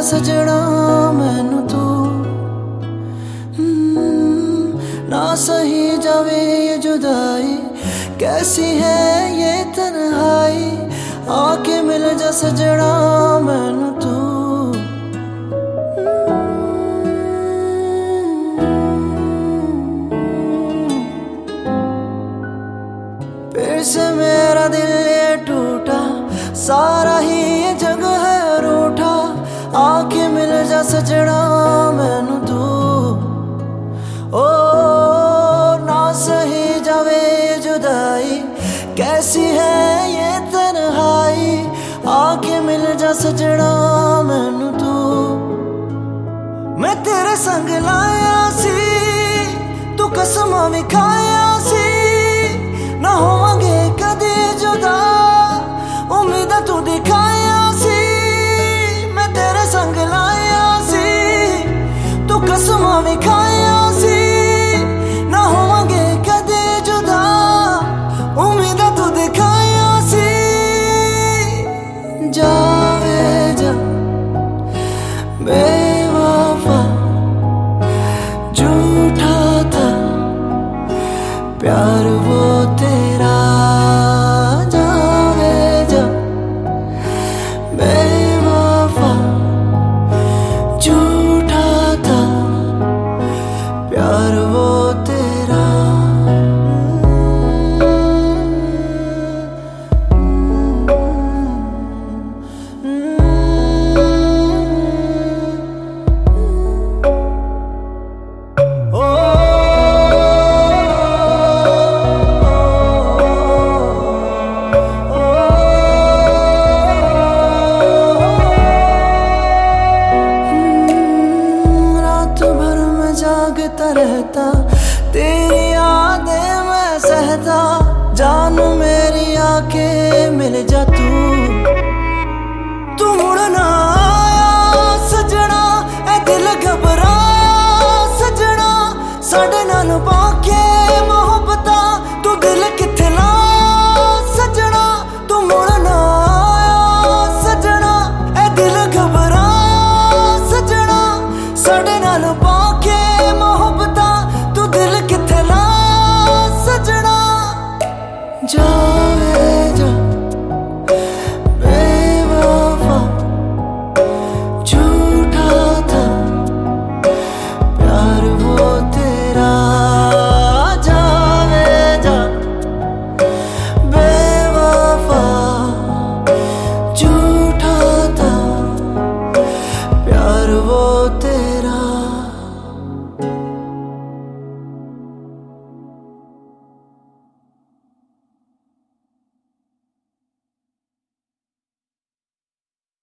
सजना मैनू तू ना सही जावे ये जुदाई, कैसी है ये तन्हाई, आके मिल जा सजना मैनू तू। फिर से मेरा दिल ये टूटा, सारा ही ये जग है रूठा, आके मिल जा सजना मैनू तू। ओ ना सही जावे जुदाई, कैसी है ये तन्हाई, आके मिल जा सजना मैनू तू। मैं तेरे संग लाया सी, तू कसमां भी खाया सी, ना होवांगे कदे जुदा, उम्मीद तू दिखाया सी। मैं तेरे संग लाया सी, तू कसमां भी खाया सी, ना होवांगे कदे जुदा, उम्मीद तू दिखाया सी। जावे जा बेवफा, झूठा था प्यार वो तेरा। जावे जा बेवफा, झूठा था प्यार वो तेरा। जागता रहता